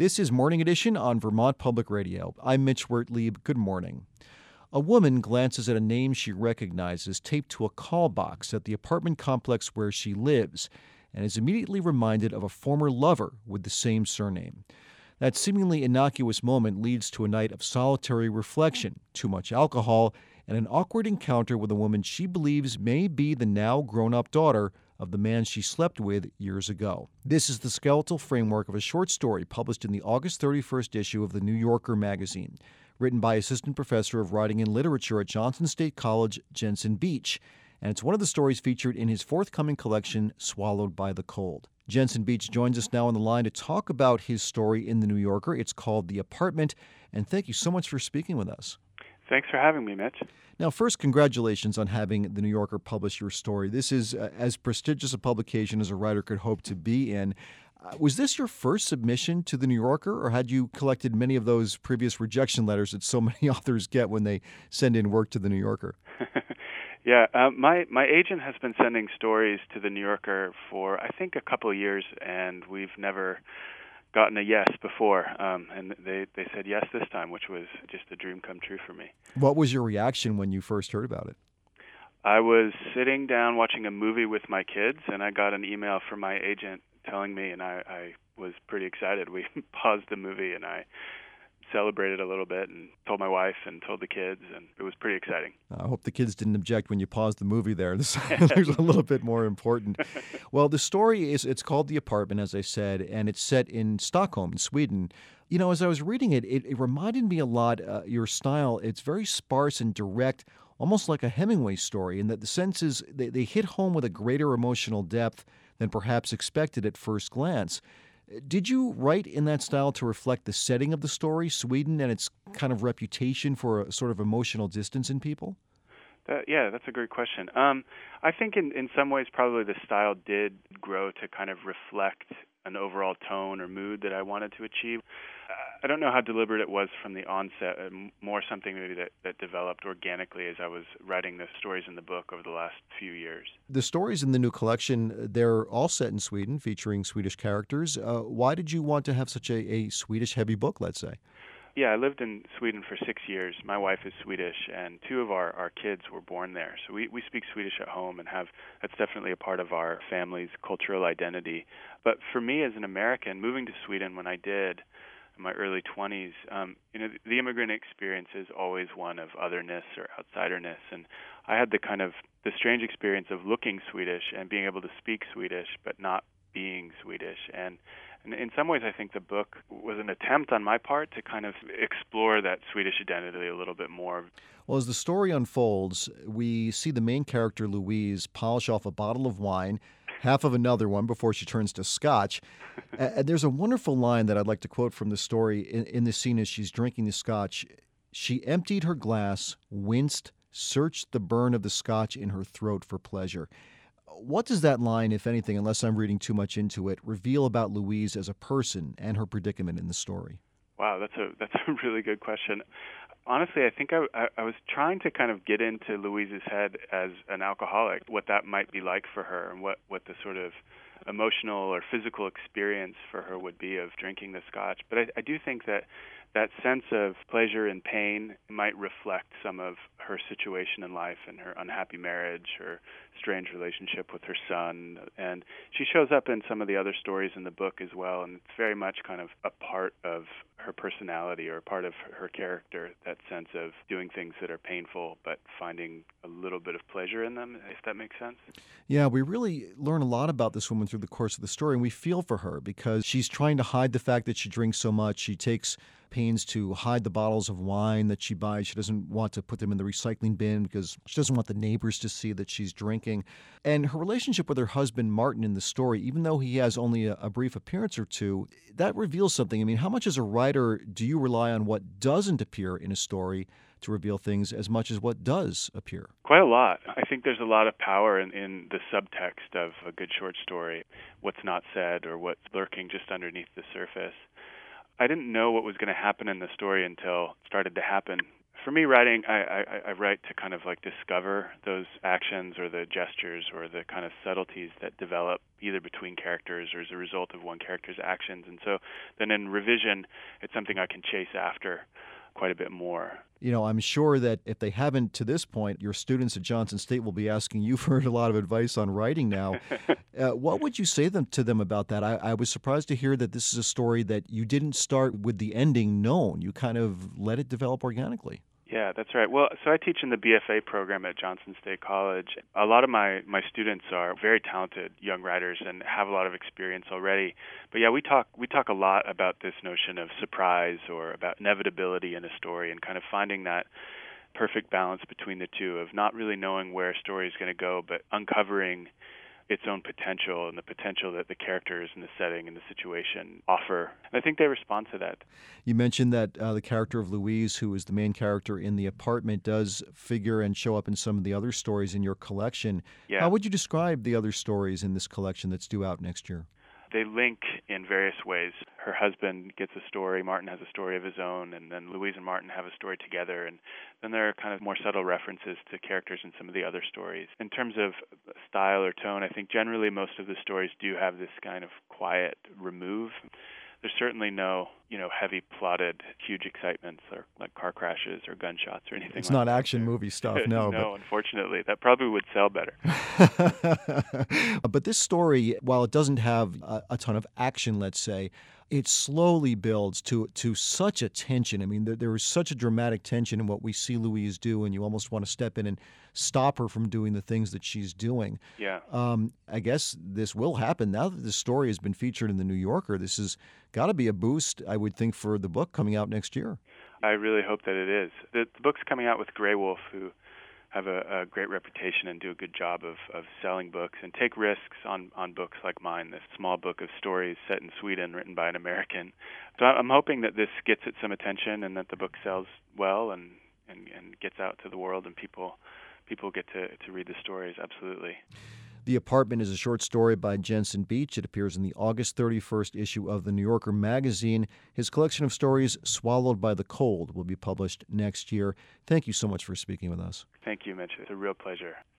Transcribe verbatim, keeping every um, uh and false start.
This is Morning Edition on Vermont Public Radio. I'm Mitch Wertlieb. Good morning. A woman glances at a name she recognizes taped to a call box at the apartment complex where she lives and is immediately reminded of a former lover with the same surname. That seemingly innocuous moment leads to a night of solitary reflection, too much alcohol, and an awkward encounter with a woman she believes may be the now grown-up daughter of the man she slept with years ago. This is the skeletal framework of a short story published in the August thirty-first issue of The New Yorker magazine, written by Assistant Professor of Writing and Literature at Johnson State College, Jensen Beach, and it's one of the stories featured in his forthcoming collection, Swallowed by the Cold. Jensen Beach joins us now on the line to talk about his story in The New Yorker. It's called The Apartment, and thank you so much for speaking with us. Thanks for having me, Mitch. Now, first, congratulations on having The New Yorker publish your story. This is uh, as prestigious a publication as a writer could hope to be in. Uh, was this your first submission to The New Yorker, or had you collected many of those previous rejection letters that so many authors get when they send in work to The New Yorker? yeah, uh, my, my agent has been sending stories to The New Yorker for, I think, a couple of years, and we've never gotten a yes before, um, and they, they said yes this time, which was just a dream come true for me. What was your reaction when you first heard about it? I was sitting down watching a movie with my kids, and I got an email from my agent telling me, and I, I was pretty excited. We paused the movie, and I celebrated a little bit and told my wife and told the kids, and it was pretty exciting. I hope the kids didn't object when you paused the movie there. This is a little bit more important. Well, the story is, it's called The Apartment, as I said, and it's set in Stockholm, in Sweden. You know, as I was reading it, it, it reminded me a lot, uh, your style, it's very sparse and direct, almost like a Hemingway story, in that the sense is they, they hit home with a greater emotional depth than perhaps expected at first glance. Did you write in that style to reflect the setting of the story, Sweden, and its kind of reputation for a sort of emotional distance in people? That, yeah, that's a great question. Um, I think in, in some ways probably the style did grow to kind of reflect an overall tone or mood that I wanted to achieve. I don't know how deliberate it was from the onset, more something maybe that, that developed organically as I was writing the stories in the book over the last few years. The stories in the new collection, they're all set in Sweden, featuring Swedish characters. Uh, why did you want to have such a, a Swedish-heavy book, let's say? Yeah, I lived in Sweden for six years. My wife is Swedish, and two of our, our kids were born there. So we, we speak Swedish at home and have that's definitely a part of our family's cultural identity. But for me as an American, moving to Sweden when I did, in my early twenties, um, you know, the immigrant experience is always one of otherness or outsiderness, and I had the kind of the strange experience of looking Swedish and being able to speak Swedish, but not being Swedish. And, and in some ways, I think the book was an attempt on my part to kind of explore that Swedish identity a little bit more. Well, as the story unfolds, we see the main character, Louise, polish off a bottle of wine, half of another one before she turns to scotch. And there's a wonderful line that I'd like to quote from the story in, in this scene as she's drinking the scotch. She emptied her glass, winced, searched the burn of the scotch in her throat for pleasure. What does that line, if anything, unless I'm reading too much into it, reveal about Louise as a person and her predicament in the story? Wow, that's a that's a really good question. Honestly, I think I, I, I was trying to kind of get into Louise's head as an alcoholic, what that might be like for her and what, what the sort of emotional or physical experience for her would be of drinking the scotch. But I, I do think that that sense of pleasure and pain might reflect some of her situation in life and her unhappy marriage, her strange relationship with her son. And she shows up in some of the other stories in the book as well, and it's very much kind of a part of her personality or a part of her character, that sense of doing things that are painful but finding a little bit of pleasure in them, if that makes sense. Yeah, we really learn a lot about this woman through the course of the story, and we feel for her because she's trying to hide the fact that she drinks so much. She takes pains to hide the bottles of wine that she buys. She doesn't want to put them in the recycling bin because she doesn't want the neighbors to see that she's drinking. And her relationship with her husband, Martin, in the story, even though he has only a, a brief appearance or two, that reveals something. I mean, how much as a writer do you rely on what doesn't appear in a story to reveal things as much as what does appear? Quite a lot. I think there's a lot of power in, in the subtext of a good short story, what's not said or what's lurking just underneath the surface. I didn't know what was going to happen in the story until it started to happen For me, writing, I, I, I write to kind of like discover those actions or the gestures or the kind of subtleties that develop either between characters or as a result of one character's actions. And so then in revision, it's something I can chase after quite a bit more. You know, I'm sure that if they haven't to this point, your students at Johnson State will be asking you for a lot of advice on writing now. uh, what would you say them, to them about that? I, I was surprised to hear that this is a story that you didn't start with the ending known. You kind of let it develop organically. Yeah, that's right. Well, so I teach in the B F A program at Johnson State College. A lot of my, my students are very talented young writers and have a lot of experience already. But yeah, we talk we talk a lot about this notion of surprise or about inevitability in a story and kind of finding that perfect balance between the two of not really knowing where a story is going to go, but uncovering its own potential and the potential that the characters and the setting and the situation offer. And I think they respond to that. You mentioned that uh, the character of Louise, who is the main character in The Apartment, does figure and show up in some of the other stories in your collection. Yeah. How would you describe the other stories in this collection that's due out next year? They link in various ways. Her husband gets a story, Martin has a story of his own, and then Louise and Martin have a story together. And then there are kind of more subtle references to characters in some of the other stories. In terms of style or tone, I think generally most of the stories do have this kind of quiet remove. There's certainly no, you know, heavy plotted, huge excitements or like car crashes or gunshots or anything. It's like not that. action movie stuff, no. no, but... unfortunately, that probably would sell better. But this story, while it doesn't have a, a ton of action, let's say, it slowly builds to to such a tension. I mean, there, there is such a dramatic tension in what we see Louise do, and you almost want to step in and stop her from doing the things that she's doing. Yeah. Um, I guess this will happen now that this story has been featured in the New Yorker. This has got to be a boost, I would think, for the book coming out next year. I really hope that it is. The, the book's coming out with Graywolf, who have a, a great reputation and do a good job of, of selling books and take risks on, on books like mine, this small book of stories set in Sweden written by an American. So I'm hoping that this gets it some attention and that the book sells well and, and, and gets out to the world and people people get to, to read the stories, absolutely. The Apartment is a short story by Jensen Beach. It appears in the August thirty-first issue of the New Yorker magazine. His collection of stories, Swallowed by the Cold, will be published next year. Thank you so much for speaking with us. Thank you, Mitch. It's a real pleasure.